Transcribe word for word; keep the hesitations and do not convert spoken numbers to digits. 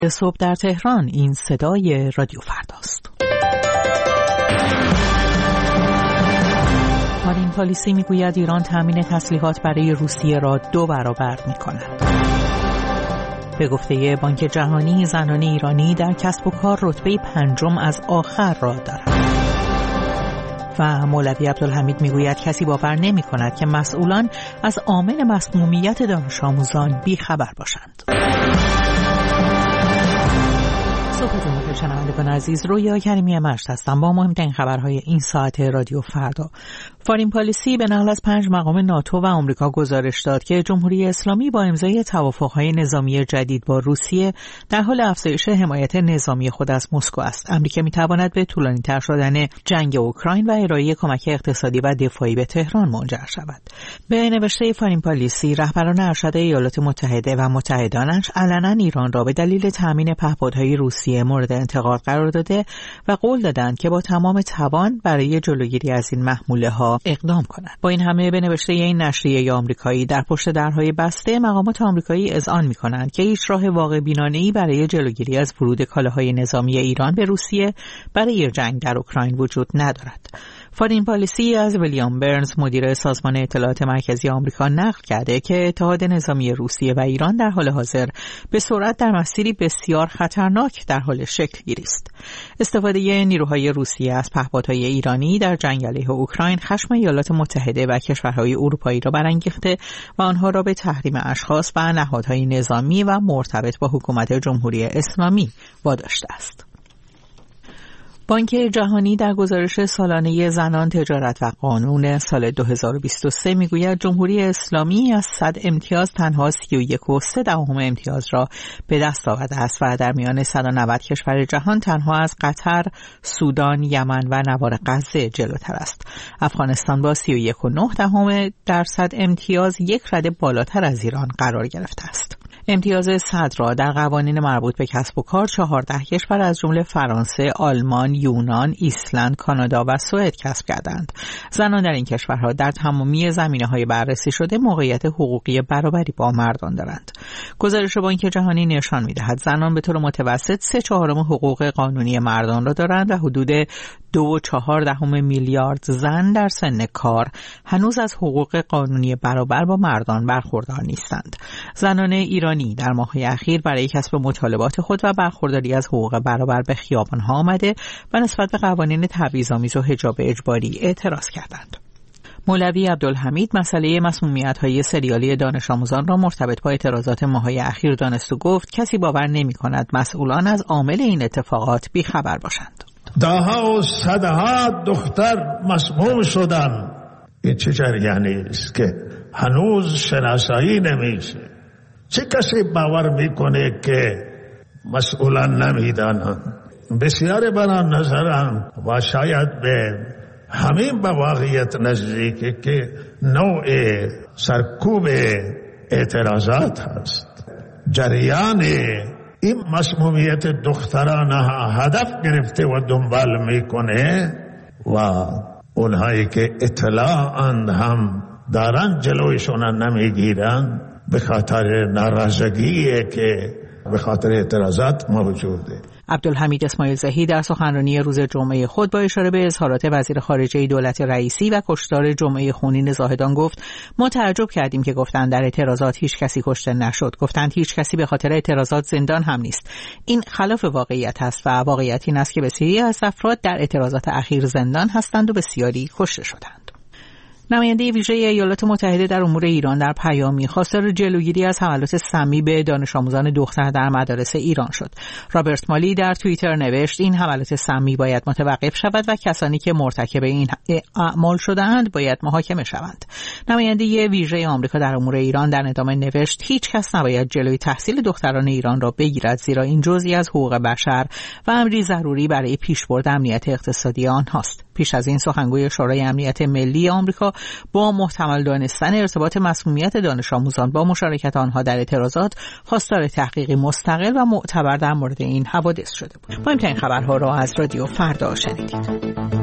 صبح در تهران. این صدای رادیو فرداست. فارین پالیسی میگوید ایران تامین تسلیحات برای روسیه را دو برابر می‌کند. به گفته بانک جهانی، زنان ایرانی در کسب و کار رتبه پنجم از آخر را دارند. و مولوی عبدالحمید میگوید کسی باور نمی‌کند که مسئولان از عامل مسمومیت دانش آموزان بی‌خبر باشند. صبح جمعه شنوندگان عزیز، رویا کریمی مشت هستم با مهمترین خبرهای این ساعت رادیو فردا. فارین پالیسی به نقل از پنج مقام ناتو و آمریکا گزارش داد که جمهوری اسلامی با امضای توافق‌های نظامی جدید با روسیه در حال افزایش حمایت نظامی خود از مسکو است. امریکا می‌تواند به طولانی‌تر شدن جنگ اوکراین و ارائه کمک اقتصادی و دفاعی به تهران منجر شود. به نوشته فارین پالیسی، رهبران ارشد ایالات متحده و متحدانش علنا ایران را به دلیل تامین پهپادهای روسیه مورد انتقاد قرار داده و قول دادند که با تمام توان برای جلوگیری از این محموله‌ها اقدام کنند. با این همه به نوشته این نشریه آمریکایی، در پشت درهای بسته مقامات آمریکایی اذعان می‌کنند که هیچ راه واقع بینانه‌ای برای جلوگیری از ورود کالاهای نظامی ایران به روسیه برای جنگ در اوکراین وجود ندارد. فارین پالیسی از ویلیام برنز، مدیر سازمان اطلاعات مرکزی آمریکا، نقل کرده که اتحاد نظامی روسیه و ایران در حال حاضر به سرعت در مسیری بسیار خطرناک در حال شکل گیری است. استفاده نیروهای روسیه از پهپادهای ایرانی در جنگ علیه اوکراین خشم ایالات متحده و کشورهای اروپایی را برانگیخته و آنها را به تحریم اشخاص و نهادهای نظامی و مرتبط با حکومت جمهوری اسلامی واداشته است. بانک جهانی در گزارش سالانه زنان، تجارت و قانون سال دو هزار و بیست و سه میگوید جمهوری اسلامی از صد امتیاز تنها سی و یک و سه دهم امتیاز را به دست آورده است و در میان صد و نود کشور جهان تنها از قطر، سودان، یمن و نوار غزه جلوتر است. افغانستان با سی و یک و نه دهم درصد امتیاز یک رده بالاتر از ایران قرار گرفته است. امتیاز صد را در قوانین مربوط به کسب و کار چهارده کشور از جمله فرانسه، آلمان، یونان، ایسلند، کانادا و سوئد کسب کردند. زنان در این کشورها در تمامی زمینه‌های بررسی شده موقعیت حقوقی برابری با مردان دارند. گزارش بانک جهانی نشان می‌دهد زنان به طور متوسط سه چهارم حقوق قانونی مردان را دارند و حدود دو و چهار دهم میلیارد زن در سن کار هنوز از حقوق قانونی برابر با مردان برخوردار نیستند. زنان ایرانی در ماه‌های اخیر برای کسب مطالبات خود و برخورداری از حقوق برابر به خیابان‌ها آمده و نسبت به قوانین تبعیض‌آمیز و حجاب اجباری اعتراض کردند. مولوی عبدالحمید مسئله مسمومیت‌های سریالی دانش آموزان را مرتبط با اعتراضات ماه‌های اخیر دانست و گفت کسی باور نمی‌کند مسئولان از عامل این اتفاقات بی‌خبر باشند. دهها و صدها دختر مسموم شدن. این چه جریانی است که هنوز شناسایی نمیشه؟ چه کسی باور میکنه که مسئولان نمیدانند؟ بسیار بنا نظرم و شاید به همین به واقعیت نزدیکه که نوع سرکوب اعتراضات هست. جریان این مسمومیت دختران هدف گرفته و دنبال میکنه و اونهایی که اطلاعاند هم دارن جلویشون نمیگیرن به خاطر ناراضگیه که به خاطر اعتراضات موجوده. عبدالحمید اسماعیل زهی در سخنرانی روز جمعه خود با اشاره به اظهارات وزیر خارجه دولت رئیسی و کشتار جمعه خونین زاهدان گفت ما تعجب کردیم که گفتند در اعتراضات هیچ کسی کشته نشد. گفتند هیچ کسی به خاطر اعتراضات زندان هم نیست. این خلاف واقعیت است و واقعیت این است که بسیاری از افراد در اعتراضات اخیر زندان هستند و بسیاری کشته شدند. نماینده ویژه ایالات متحده در امور ایران در پیامی خواستار جلوگیری از حملات سمی به دانش آموزان دختر در مدارس ایران شد. رابرت مالی در توییتر نوشت این حملات سمی باید متوقف شود و کسانی که مرتکب این اعمال شده‌اند باید محاکمه شوند. نماینده ویژه آمریکا در امور ایران در ادامه نوشت هیچ کس نباید جلوی تحصیل دختران ایران را بگیرد زیرا این جزئی از حقوق بشر و امری ضروری برای پیشبرد امنیت اقتصادی آنهاست. پیش از این سخنگوی شورای امنیت ملی آمریکا با محتمل دانستن ارتباط مسمومیت دانش آموزان با مشارکت آنها در اعتراضات خواستار تحقیقی مستقل و معتبر در مورد این حوادث شده بود. مهمترین خبرها را از رادیو فردا شنیدید.